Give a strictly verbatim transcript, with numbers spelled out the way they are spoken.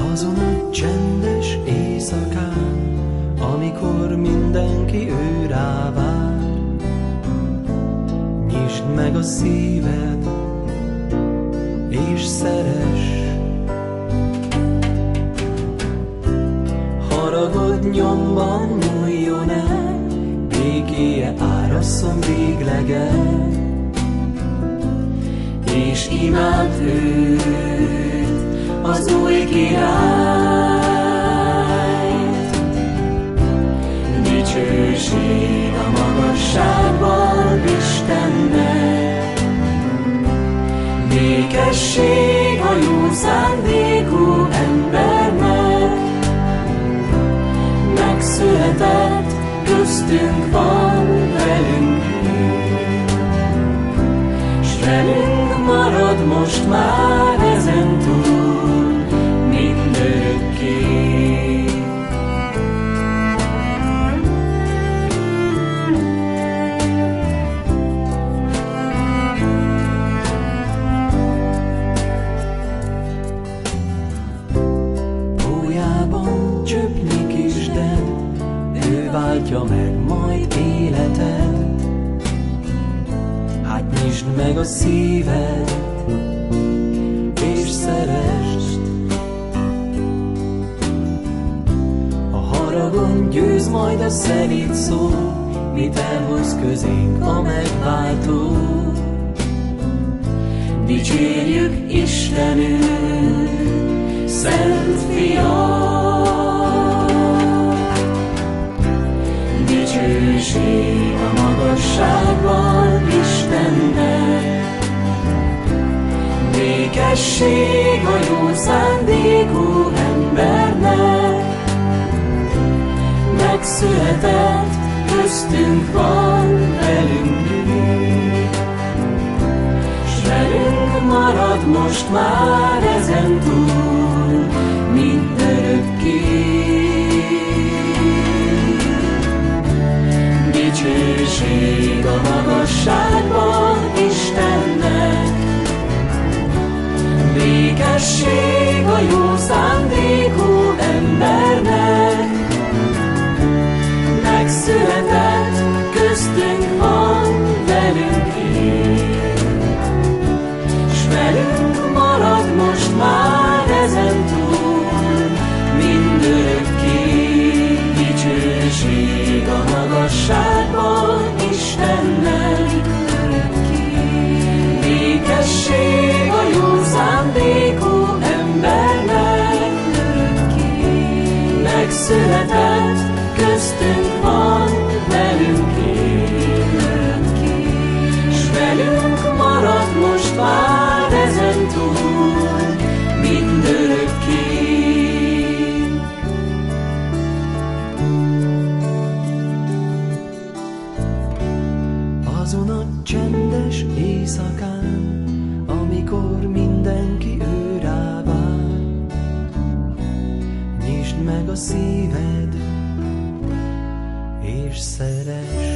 Azon a csendes éjszakán, amikor mindenki ő rá vár, nyisd meg a szíved, és szeress. Haragod nyomban múljon el, békéje árasszon végleget, és imád őt, az új királyt. Dicsőség a magasságban Istennek, békesség a jó szándékú embernek. Megszületett, köztünk van, velünk él, s velünk marad most már ezentúl mindörökké. Pólyában csöpnyi kisded, ő váltja meg majd életed. Hát nyisd meg a szíved, és szeresd. A haragon győz majd a szelíd szó, mit elhoz közénk a megváltó. Dicsérjük Istenünk, Szent Fiat. Dicsőség a magasságban Istennek, békesség a jó szándékú embernek. Megszületett, köztünk van, velünk él, s velünk marad most már ezentúl mindörökké. Dicsőség a magasságban Istennek, békesség a jó szándékú embernek. Megszületett, köztünk van, velünk él, s velünk marad most már ezentúl mindörökké. Dicsőség a magasságban Istennek, békesség a jó szándékú embernek. Megszületett, köztünk van, velünk él, s velünk marad most már ezentúl mindörökké. Azon a csendes éjszakán, amikor mindenki ő rá vár, nyisd meg a szíved, és szeress.